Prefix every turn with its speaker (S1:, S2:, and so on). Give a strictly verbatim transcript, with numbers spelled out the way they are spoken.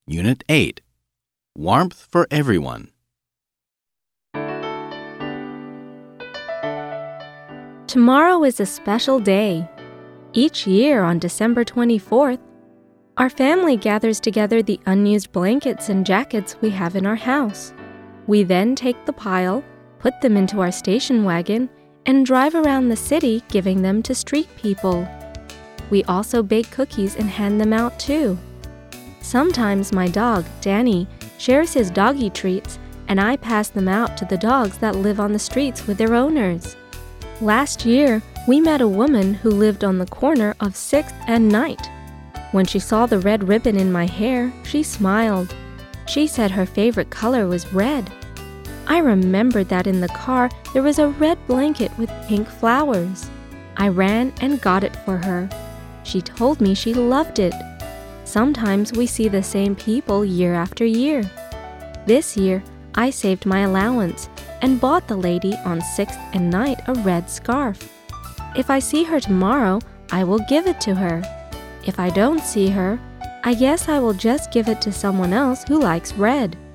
S1: Unit eight. Warmth for Everyone.
S2: Tomorrow is a special day. Each year on December twenty-fourth, our family gathers together the unused blankets and jackets we have in our house. We then take the pile, put them into our station wagon, and drive around the city giving them to street people. We also bake cookies and hand them out too. Sometimes my dog, Danny, shares his doggy treats, and I pass them out to the dogs that live on the streets with their owners. Last year, we met a woman who lived on the corner of sixth and Ninth. When she saw the red ribbon in my hair, she smiled. She said her favorite color was red. I remembered that in the car there was a red blanket with pink flowers. I ran and got it for her. She told me she loved it. Sometimes we see the same people year after year. This year, I saved my allowance and bought the lady on sixth and Ninth a red scarf. If I see her tomorrow, I will give it to her. If I don't see her, I guess I will just give it to someone else who likes red.